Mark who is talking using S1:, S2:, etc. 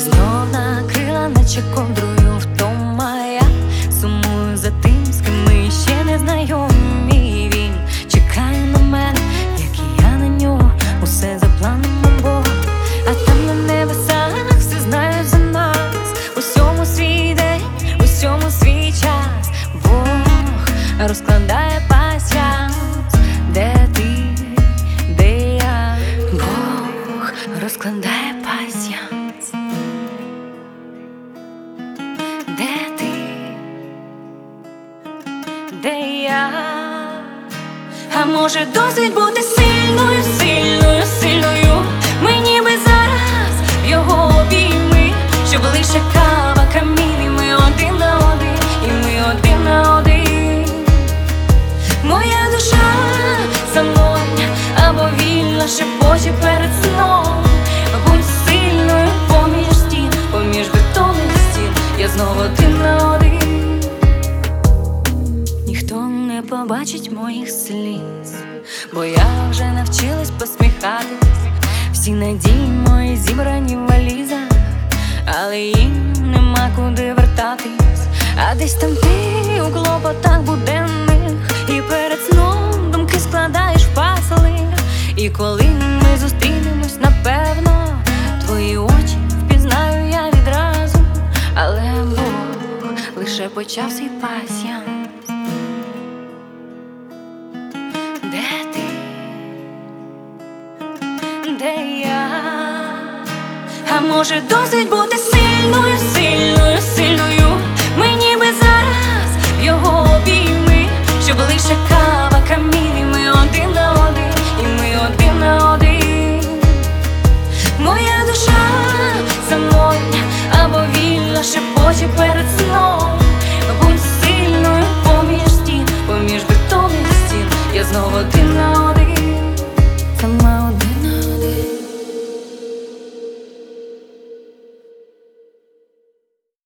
S1: знов накрила, наче ковдрою втома. Я сумую за тим, з ким ми ще не знайомі. Він чекає на мене, як і я на нього. Усе за планом обох, а там на небесах все знають за нас. Усьому свій день, усьому свій час. Бог розкладає пасьянс. Де ти, де я? Бог розкладає пасьянс. Де ти, де я? А може досить бути сильною, сильною, сильною? Ми ніби зараз в його обійми, щоб лише кава, камін, і ми один на один, і ми один на один. Моя душа самотня або вільна, шепоче перед сном. Будь сильною поміж стін, поміж бетонних стін. Я знову один на один. Ніхто не побачить моїх сліз, бо я вже навчилась посміхатись. Всі надії мої зібрані в валізах, але їм нема куди вертатись. А десь там ти у клопотах буденних, і перед сном думки складаєш в пазли. І коли ми зустрінемось, напевно, твої очі впізнаю я відразу. Але Бог лише почав свій пасьянс. Де ти, де я? А може досить бути сильною, сильною, сильною? Ми ніби зараз в його обійми, щоб лише кава, камін, і ми один на один, і ми один на один. Моя душа самотня або вільна, шепоче перед сном.